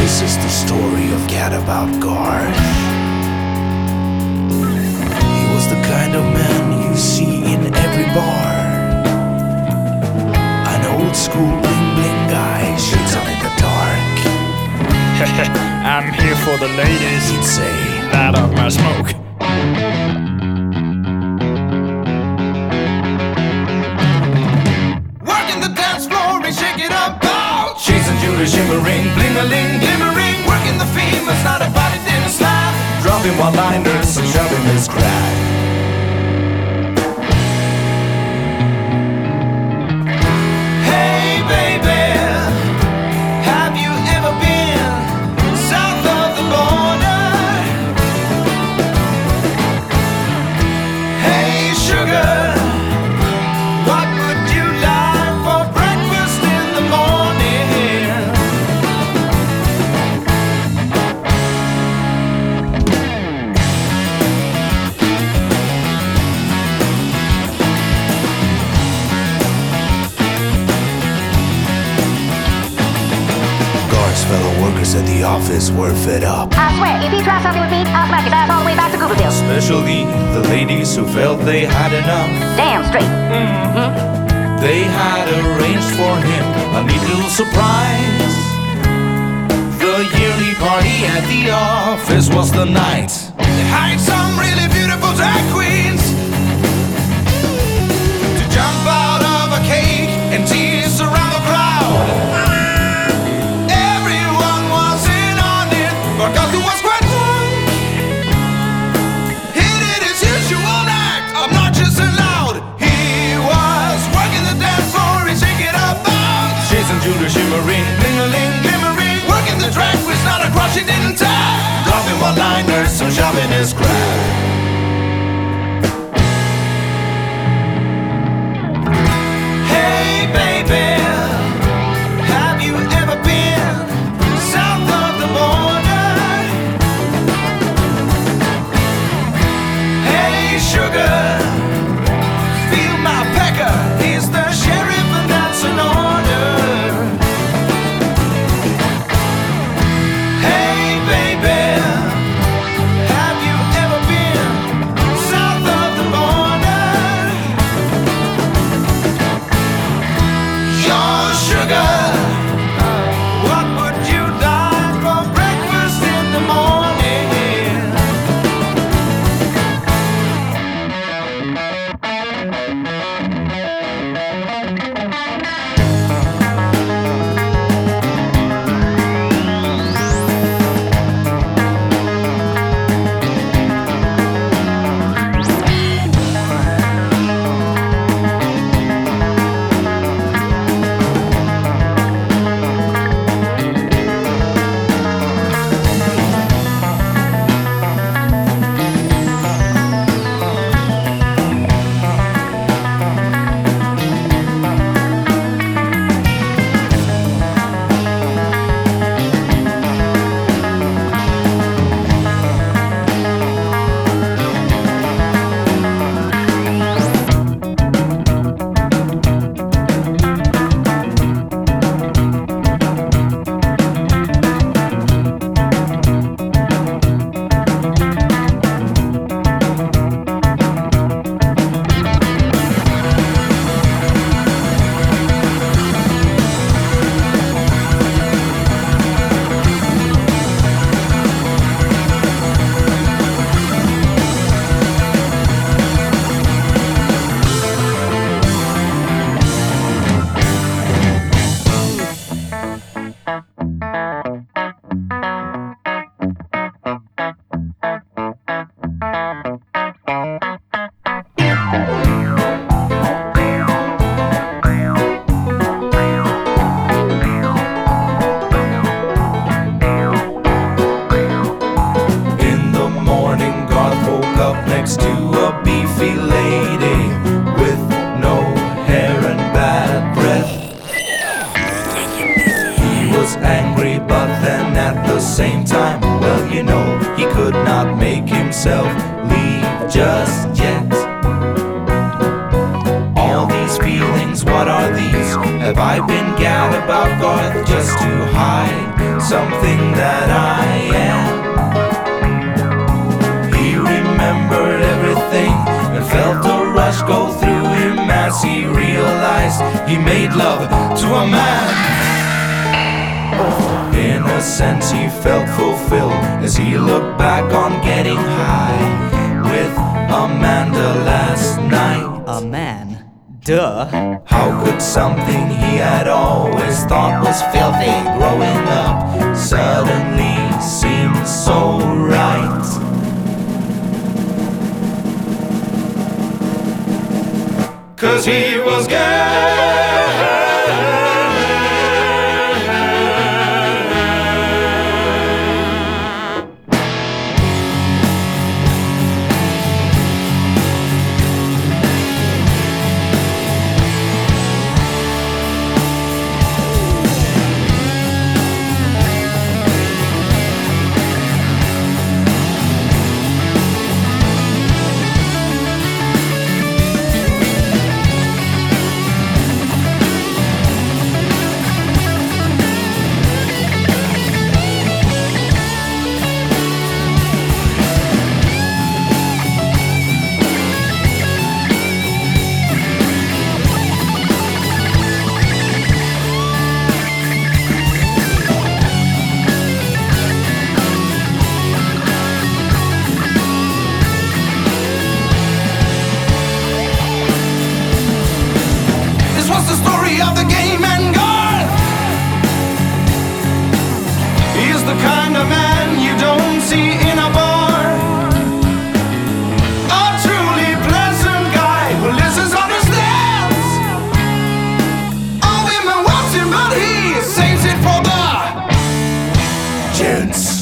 This is the story of Gadabout Garth. He was the kind of man you see in every bar. An old school bling bling guy, shades on in the dark. I'm here for the ladies. He'd say, light up my smoke. Working the dance floor and shake it up, out. Chasing jewelry shimmering, bling-a-ling, glimmering. Working the famous, not a body didn't slap. Dropping one-liners and shoving his crack. Hey baby, have you ever been south of the border? Hey sugar, what would you like for breakfast in the morning? Garth's fellow workers at the office were fed up. I swear, if he tries something with me, I'll smack his ass all the way back to Cooperville. Especially the ladies who felt they had enough. Damn straight. They had arranged for him a neat little surprise. The yearly party at the office was the night. They hired some really beautiful drag queens to jump out of a cake and tease around the crowd. Everyone was in on it, but Garth was quite drunk. He did his usual act, obnoxious and loud. He was working the dance floor and shaking up out. Chasing jewelry shimmering, bling-a-ling, glimmering. Working the drag queens, not a crotch he didn't tie. Dropping one-liners, some shoving his crack. Hey baby, have you ever been south of the border? Hey sugar, feel my pecker, he's the sheriff and that's an order. Hey baby, have you ever been south of the border? Your sugar, what would you like for breakfast in the morning? In the morning, Garth woke up next to a beefy lady with no hair and bad breath. He was angry, but then at the same time, well, you know, he could not make himself leave just yet. All these feelings, what are these? Have I been Gadabout Garth just to hide something that I am. He remembered everything and felt a rush go through him as he realized he made love to a man. In a sense he felt fulfilled as he looked back on getting high with Amanda last night. A man? Duh. How could something he had always thought was filthy growing up suddenly seem so right? Cause he was gay. The story of the gay man girl. He is the kind of man you don't see in a bar. A truly pleasant guy who listens, understands. All women want him, but he saves it for the gents.